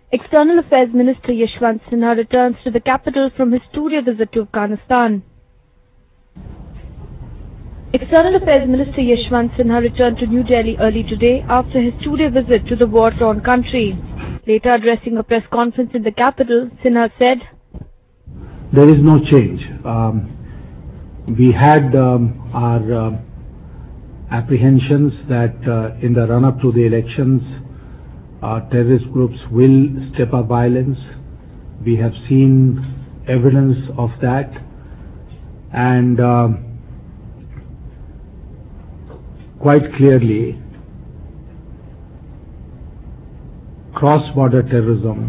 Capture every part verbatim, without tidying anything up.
External Affairs Minister Yashwant Sinha returns to the capital from his two-day visit to Afghanistan. External Affairs Minister Yashwant Sinha returned to New Delhi early today after his two-day visit to the war-torn country. Later addressing a press conference in the capital, Sinha said, "There is no change. Um, we had um, our uh, apprehensions that uh, in the run-up to the elections, uh, terrorist groups will step up violence. We have seen evidence of that, and uh, quite clearly, cross-border terrorism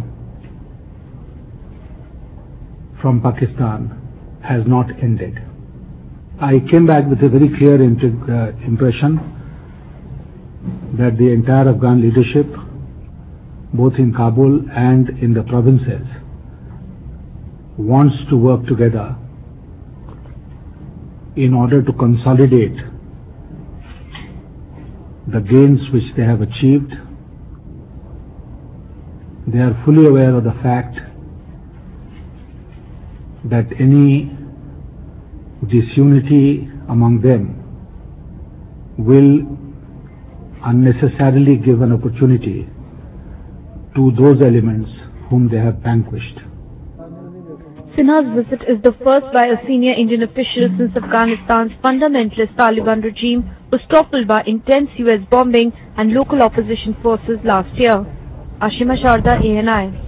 from Pakistan has not ended." I came back with a very clear uh, impression that the entire Afghan leadership, both in Kabul and in the provinces, wants to work together in order to consolidate the gains which they have achieved. They are fully aware of the fact that any disunity among them will unnecessarily give an opportunity to those elements whom they have vanquished. Sinha's visit is the first by a senior Indian official since Afghanistan's fundamentalist Taliban regime was toppled by intense U S bombing and local opposition forces last year. Ashima Sharda, A N I.